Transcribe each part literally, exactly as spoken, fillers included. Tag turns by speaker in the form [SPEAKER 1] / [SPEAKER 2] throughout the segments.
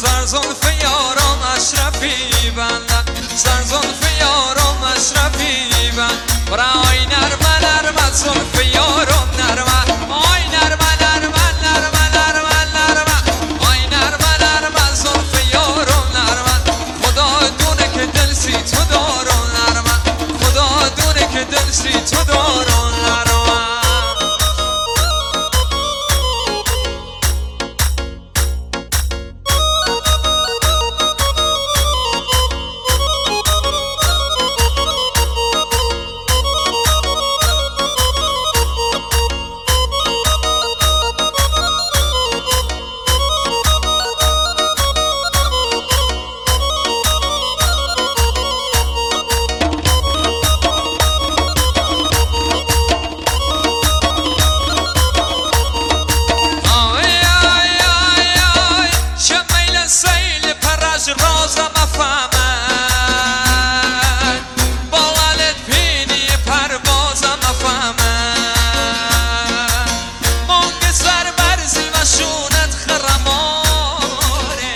[SPEAKER 1] سرزلف یارم اشرفی بندن سرزلف یارم اشرفی بند برای نرمه نرمه زلف یارم نرمه آی نرمه نرمه نرمه نرمه نرمه آی نرمه نرمه زلف یارم نرمه خدا دونه که دل سی تو دارم نرمه خدا دونه که دل سی تو دارم نرمه رازم افهمن با ولد پینی پروازم افهمن مانگ سر برزی و شونت خرماره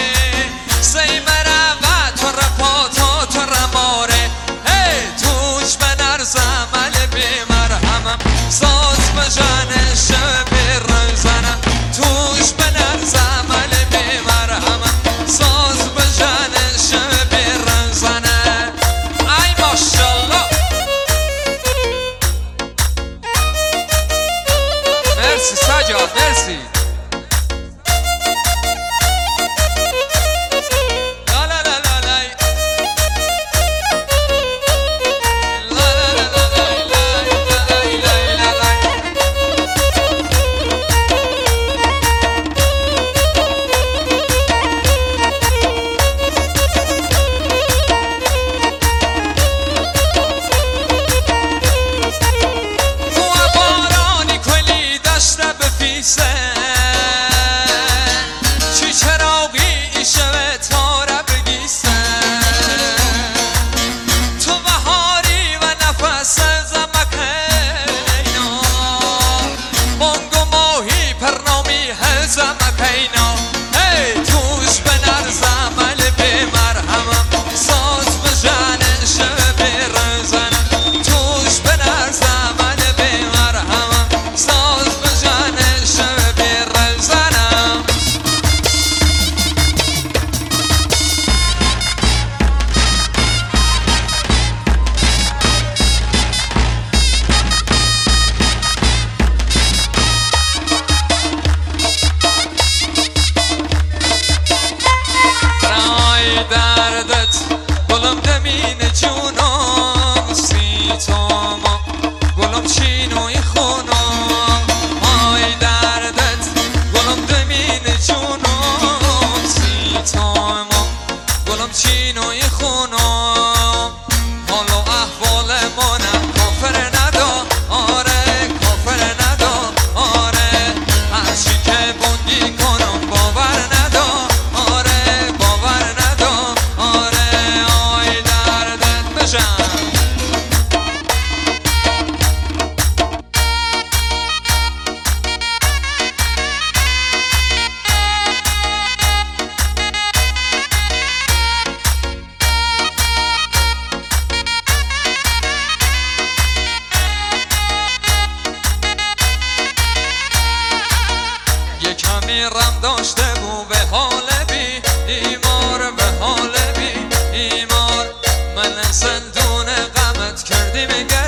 [SPEAKER 1] سیمره و تو رپاتا تو رماره هی توش به نرزم علی بیمرحمم ساز بجنه شب روزنم توش به نرزم علی بیمرحمم ساز بجنه شب رنزنه ای ماشالله مرسی سجاد مرسی لا لا لا لا لا لا لا لا لا لا چی چراغی شوه تاره بگیسن تو بهاری و نفس زمکینا مانگو ماهی پرنامی هزمکینا هی توش به نرزم علی بیمرحمم ساز بجنه شب رزنم توش به نرزم علی بیمرحمم ساز بجنه شب رزنم برای دردت گلم دمین جونم سی توما گلم چینوی خونم آی دردت گلم دمین جونم سی توما گلم چینوی خونم حال و احوال منم کافر ندا آره کافر ندا آره هرچی که بندی کنم باور ندا آره باور ندا آره آی دردت بشم یه کمی رم داشته بو به حال بی ایمار به حال بی ایمار من زندون غمت کردی میگه